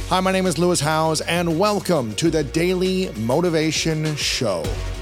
Hi, my name is Lewis Howes, and welcome to the Daily Motivation Show.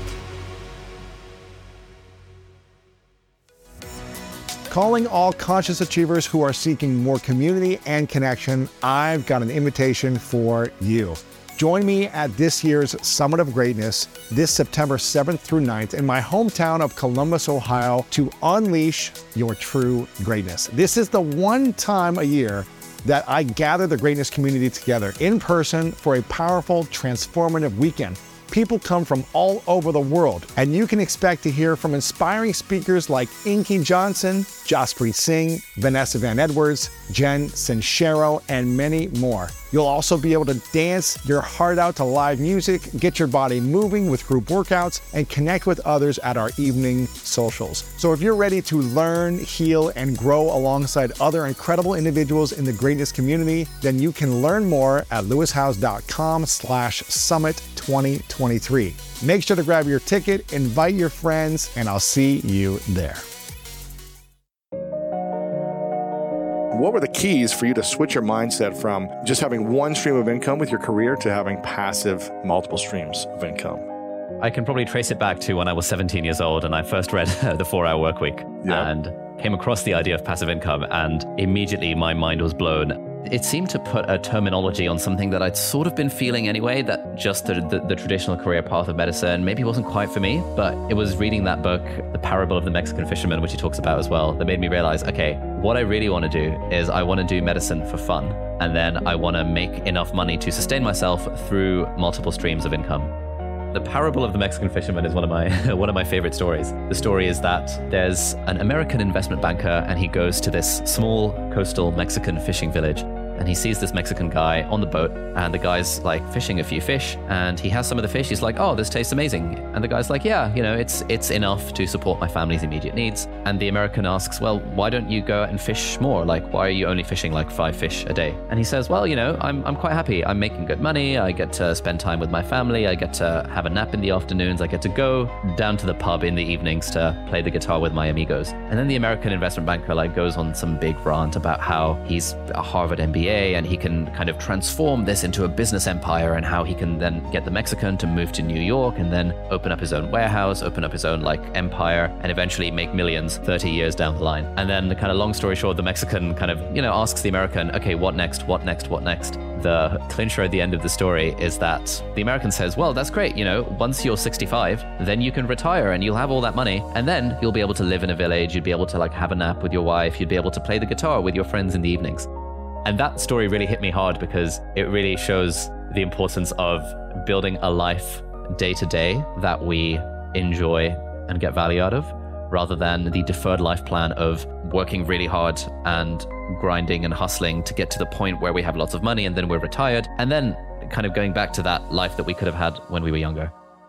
Calling all conscious achievers who are seeking more community and connection, I've got an invitation for you. Join me at this year's Summit of Greatness this September 7th through 9th in my hometown of Columbus, Ohio, to unleash your true greatness. This is the one time a year that I gather the greatness community together in person for a powerful, transformative weekend. People come from all over the world, and you can expect to hear from inspiring speakers like Inky Johnson, Jaspreet Singh, Vanessa Van Edwards, Jen Sincero, and many more. You'll also be able to dance your heart out to live music, get your body moving with group workouts, and connect with others at our evening socials. So if you're ready to learn, heal, and grow alongside other incredible individuals in the greatness community, then you can learn more at lewishowes.com/summit 2023. Make sure to grab your ticket, invite your friends, and I'll see you there. What were the keys for you to switch your mindset from just having one stream of income with your career to having passive multiple streams of income? I can probably trace it back to when I was 17 years old and I first read The 4-Hour Workweek and came across the idea of passive income, and immediately my mind was blown. It seemed to put a terminology on something that I'd sort of been feeling anyway, that just the traditional career path of medicine maybe wasn't quite for me. But it was reading that book, The Parable of the Mexican Fisherman, which he talks about as well, that made me realize, okay, what I really want to do is I want to do medicine for fun. And then I want to make enough money to sustain myself through multiple streams of income. The Parable of the Mexican Fisherman is one of my favorite stories. The story is that there's an American investment banker, and he goes to this small coastal Mexican fishing village. And he sees this Mexican guy on the boat, and the guy's like fishing a few fish, and he has some of the fish. He's like, oh, this tastes amazing. And the guy's like, yeah, it's enough to support my family's immediate needs. And the American asks, well, why don't you go out and fish more? Like, why are you only fishing like 5 fish a day? And he says, well, I'm quite happy. I'm making good money. I get to spend time with my family. I get to have a nap in the afternoons. I get to go down to the pub in the evenings to play the guitar with my amigos. And then the American investment banker goes on some big rant about how he's a Harvard MBA, and he can kind of transform this into a business empire, and how he can then get the Mexican to move to New York and then open up his own warehouse, open up his own empire, and eventually make millions 30 years down the line. And then, kind of long story short, the Mexican kind of, asks the American, okay, what next? What next? What next? The clincher at the end of the story is that the American says, well, that's great. Once you're 65, then you can retire and you'll have all that money. And then you'll be able to live in a village. You'd be able to have a nap with your wife. You'd be able to play the guitar with your friends in the evenings. And that story really hit me hard, because it really shows the importance of building a life day to day that we enjoy and get value out of, rather than the deferred life plan of working really hard and grinding and hustling to get to the point where we have lots of money and then we're retired, and then kind of going back to that life that we could have had when we were younger.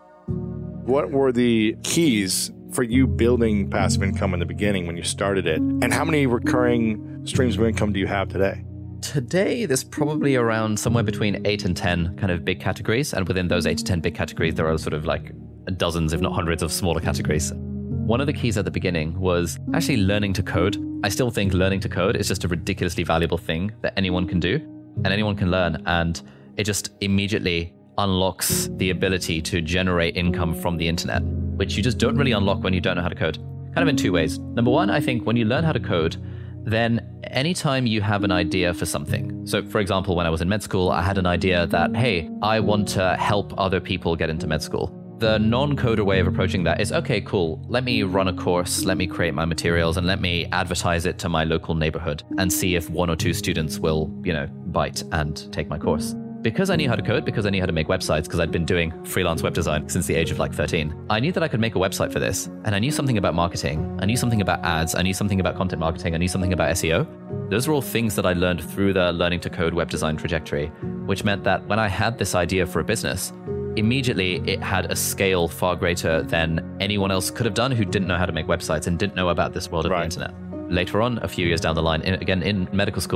What were the keys for you building passive income in the beginning when you started it? And how many recurring streams of income do you have today? Today, there's probably around somewhere between 8 and 10 kind of big categories. And within those 8 to 10 big categories, there are sort of dozens, if not hundreds, of smaller categories. One of the keys at the beginning was actually learning to code. I still think learning to code is just a ridiculously valuable thing that anyone can do and anyone can learn. And it just immediately unlocks the ability to generate income from the internet, which you just don't really unlock when you don't know how to code. Kind of in 2 ways. Number one, I think when you learn how to code, then anytime you have an idea for something. So for example, when I was in med school, I had an idea that, hey, I want to help other people get into med school. The non-coder way of approaching that is, okay, cool, let me run a course, let me create my materials, and let me advertise it to my local neighborhood and see if 1 or 2 students will, bite and take my course. Because I knew how to code, because I knew how to make websites, because I'd been doing freelance web design since the age of 13, I knew that I could make a website for this. And I knew something about marketing. I knew something about ads. I knew something about content marketing. I knew something about SEO. Those are all things that I learned through the learning to code web design trajectory, which meant that when I had this idea for a business, immediately it had a scale far greater than anyone else could have done who didn't know how to make websites and didn't know about this world of the internet. Later on, a few years down the line, again in medical school,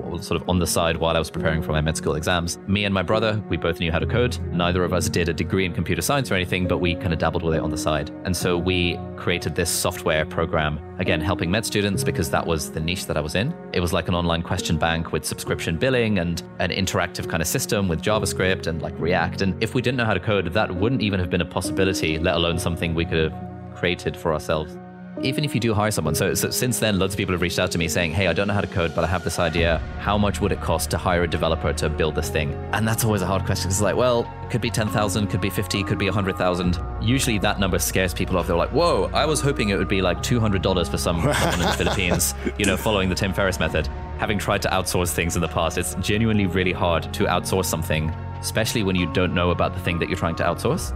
sort of on the side while I was preparing for my med school exams. Me and my brother, we both knew how to code. Neither of us did a degree in computer science or anything, but we kind of dabbled with it on the side. And so we created this software program, again, helping med students because that was the niche that I was in. It was like an online question bank with subscription billing and an interactive kind of system with JavaScript and like React. And if we didn't know how to code, that wouldn't even have been a possibility, let alone something we could have created for ourselves. Even if you do hire someone, so since then, loads of people have reached out to me saying, hey, I don't know how to code, but I have this idea. How much would it cost to hire a developer to build this thing? And that's always a hard question. It's like, well, it could be 10,000, could be 50, could be 100,000. Usually that number scares people off. They're like, whoa, I was hoping it would be like $200 for someone in the Philippines, following the Tim Ferriss method. Having tried to outsource things in the past, it's genuinely really hard to outsource something, especially when you don't know about the thing that you're trying to outsource.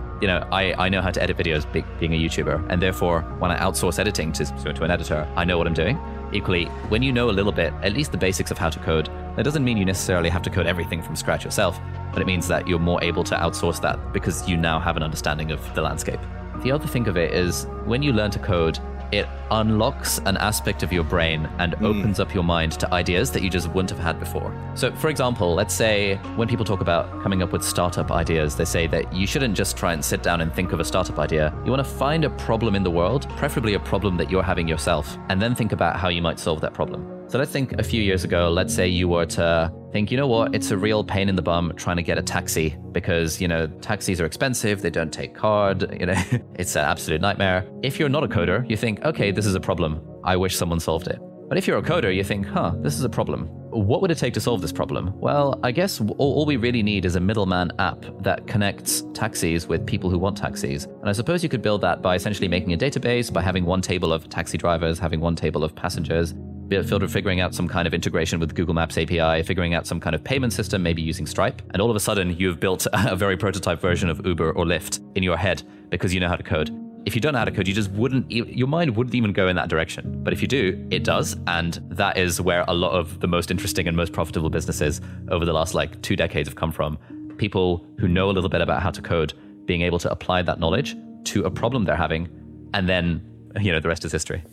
I know how to edit videos being a YouTuber, and therefore when I outsource editing to an editor, I know what I'm doing. Equally, when you know a little bit, at least the basics of how to code, that doesn't mean you necessarily have to code everything from scratch yourself, but it means that you're more able to outsource that because you now have an understanding of the landscape. The other thing of it is when you learn to code, it unlocks an aspect of your brain and opens up your mind to ideas that you just wouldn't have had before. So for example, let's say when people talk about coming up with startup ideas, they say that you shouldn't just try and sit down and think of a startup idea. You want to find a problem in the world, preferably a problem that you're having yourself, and then think about how you might solve that problem. So let's think a few years ago, let's say you were to think, you know what, it's a real pain in the bum trying to get a taxi because, taxis are expensive, they don't take card, it's an absolute nightmare. If you're not a coder, you think, okay, this is a problem. I wish someone solved it. But if you're a coder, you think, this is a problem. What would it take to solve this problem? Well, I guess all we really need is a middleman app that connects taxis with people who want taxis. And I suppose you could build that by essentially making a database, by having one table of taxi drivers, having one table of passengers, figuring out some kind of integration with Google Maps API, figuring out some kind of payment system, maybe using Stripe. And all of a sudden, you've built a very prototype version of Uber or Lyft in your head because you know how to code. If you don't know how to code, your mind wouldn't even go in that direction. But if you do, it does. And that is where a lot of the most interesting and most profitable businesses over the last 2 decades have come from. People who know a little bit about how to code, being able to apply that knowledge to a problem they're having. And then, the rest is history.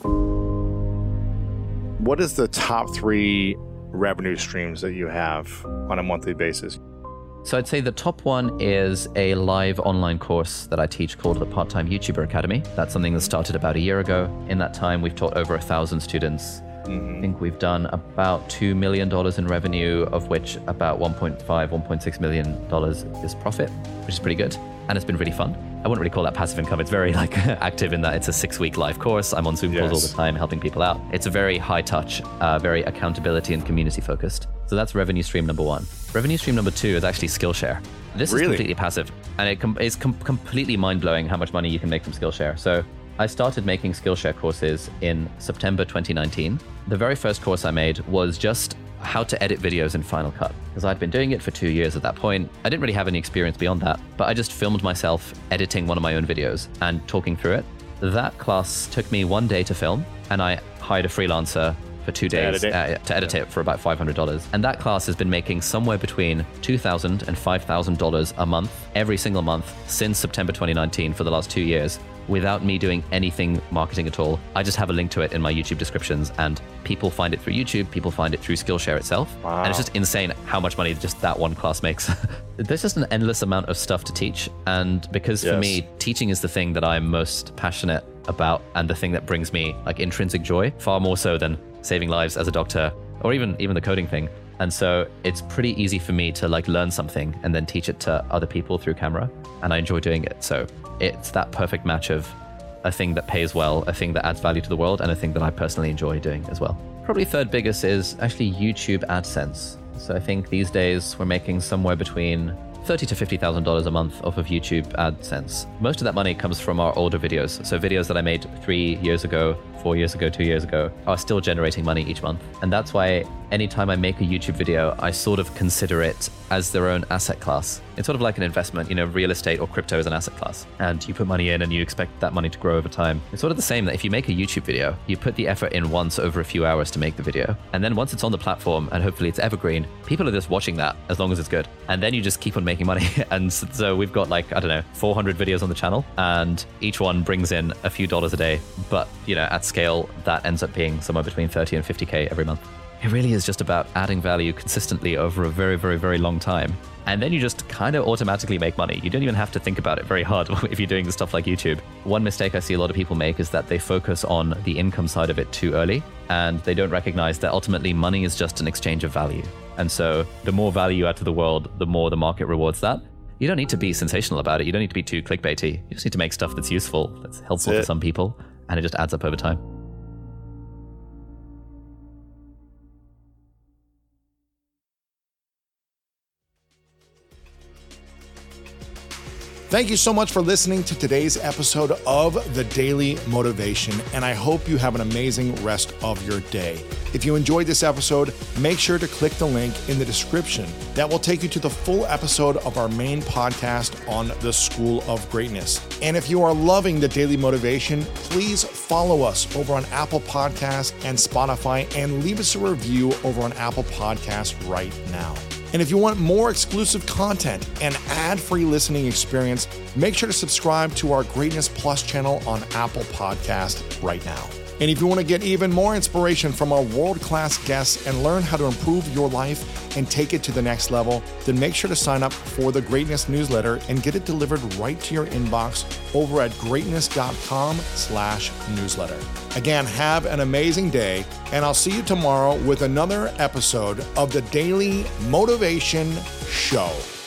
What is the top 3 revenue streams that you have on a monthly basis? So I'd say the top one is a live online course that I teach called the Part-Time YouTuber Academy. That's something that started about a year ago. In that time, we've taught over 1,000 students. I think we've done about $2 million in revenue, of which about $1.6 million is profit, which is pretty good. And it's been really fun. I wouldn't really call that passive income. It's very active in that it's a 6-week live course. I'm on Zoom calls all the time helping people out. It's a very high touch, very accountability and community focused. So that's revenue stream number 1. Revenue stream number 2 is actually Skillshare. This is completely passive, and it's completely mind-blowing how much money you can make from Skillshare. So I started making Skillshare courses in September 2019. The very first course I made was just how to edit videos in Final Cut, because I'd been doing it for 2 years at that point. I didn't really have any experience beyond that, but I just filmed myself editing one of my own videos and talking through it. That class took me 1 day to film, and I hired a freelancer for 2 days to edit it for about $500. And that class has been making somewhere between $2,000 and $5,000 a month, every single month since September 2019 for the last 2 years, without me doing anything marketing at all. I just have a link to it in my YouTube descriptions, and people find it through YouTube, people find it through Skillshare itself. Wow. And it's just insane how much money just that one class makes. There's just an endless amount of stuff to teach. And because for me, teaching is the thing that I'm most passionate about and the thing that brings me intrinsic joy, far more so than saving lives as a doctor or even the coding thing. And so it's pretty easy for me to learn something and then teach it to other people through camera. And I enjoy doing it. So it's that perfect match of a thing that pays well, a thing that adds value to the world, and a thing that I personally enjoy doing as well. Probably third biggest is actually YouTube AdSense. So I think these days we're making somewhere between $30,000 to $50,000 a month off of YouTube AdSense. Most of that money comes from our older videos. So videos that I made 3 years ago, 4 years ago, 2 years ago are still generating money each month. And that's why anytime I make a YouTube video, I sort of consider it as their own asset class. It's sort of like an investment, real estate or crypto is an asset class. And you put money in and you expect that money to grow over time. It's sort of the same that if you make a YouTube video, you put the effort in once over a few hours to make the video. And then once it's on the platform and hopefully it's evergreen, people are just watching that as long as it's good. And then you just keep on making money. And so we've got 400 videos on the channel, and each one brings in a few dollars a day. But, at scale, that ends up being somewhere between 30 and 50K every month. It really is just about adding value consistently over a very, very, very long time. And then you just kind of automatically make money. You don't even have to think about it very hard if you're doing stuff like YouTube. One mistake I see a lot of people make is that they focus on the income side of it too early, and they don't recognize that ultimately money is just an exchange of value. And so the more value you add to the world, the more the market rewards that. You don't need to be sensational about it. You don't need to be too clickbaity. You just need to make stuff that's useful, that's helpful to some people, and it just adds up over time. Thank you so much for listening to today's episode of The Daily Motivation, and I hope you have an amazing rest of your day. If you enjoyed this episode, make sure to click the link in the description. That will take you to the full episode of our main podcast on the School of Greatness. And if you are loving The Daily Motivation, please follow us over on Apple Podcasts and Spotify, and leave us a review over on Apple Podcasts right now. And if you want more exclusive content and ad-free listening experience, make sure to subscribe to our Greatness Plus channel on Apple Podcast right now. And if you want to get even more inspiration from our world-class guests and learn how to improve your life and take it to the next level, then make sure to sign up for the Greatness newsletter and get it delivered right to your inbox over at greatness.com/newsletter. Again, have an amazing day, and I'll see you tomorrow with another episode of the Daily Motivation Show.